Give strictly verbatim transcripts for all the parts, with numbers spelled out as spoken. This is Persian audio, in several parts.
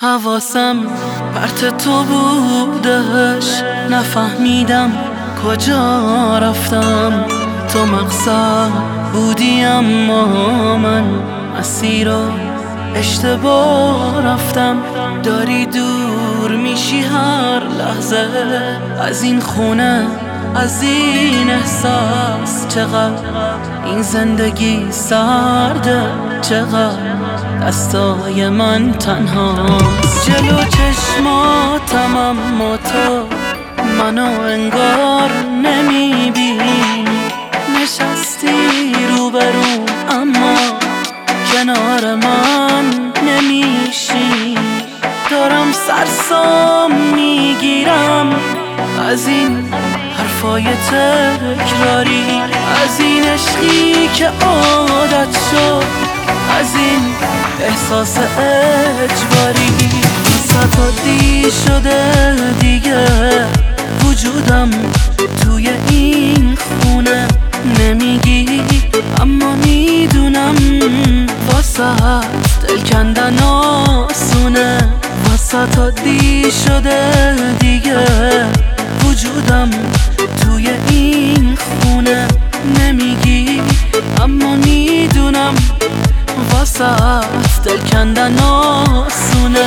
حواسم پرت تو بودش، نفهمیدم کجا رفتم. تو مقصد بودی اما من مسیر رو اشتباه رفتم. داری دور میشی هر لحظه از این خونه، از این احساس. چقدر این زندگی سرده، چقدر دستای من تنهاست. جلو چشماتم اما تو منو انگار نمیبینی. نشستی روبرو اما کنار من نمیشی. دارم سرسام میگیرم از این حرفای تکراری، از این عشقی که عادت شد، از این احساس اجباری. ستادی شده دیگه وجودم توی این خونه. نمیگی اما میدونم واسه دل کندن آسونه. ستادی شده دیگه وجودم توی این خونه. نمیگی اما میدونم واسه دل کندن آسونه.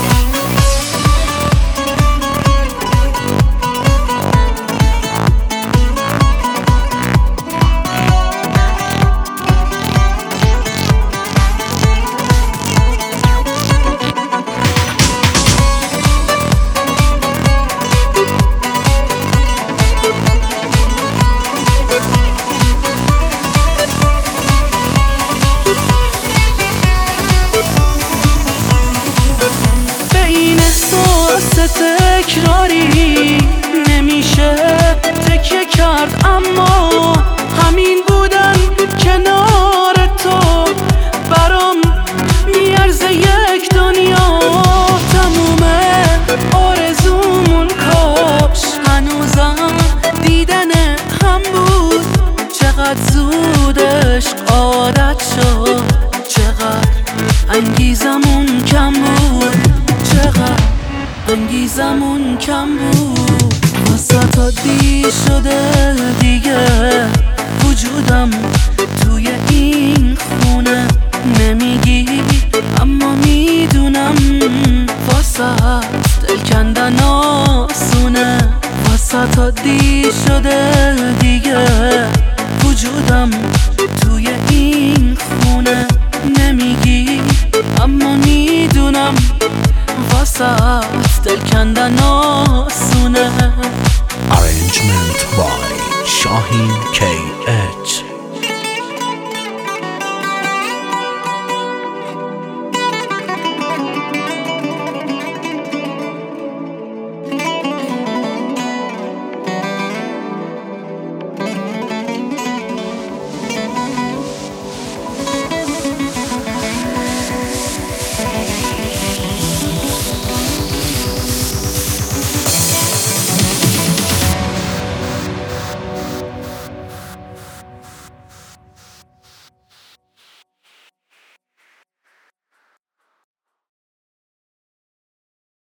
تکراری نمیشه تکیه کرد، اما همین بودن کنار تو برام میارزه یک دنیا. تمومه آرزومون کاش هنوزم دیدن هم بود. چقدر زودش عادت شد، چقدر انگیزمون کم بود، چقدر انگیزمون کم بود. ستادی شده دیگه وجودم توی این خونه. نمیگی اما میدونم واسه دل کندن آسونه. ستادی شده دیگه وجودم توی این خونه. نمیگی اما میدونم واسه دل کندن آسونه. Arrangement by Shahin K H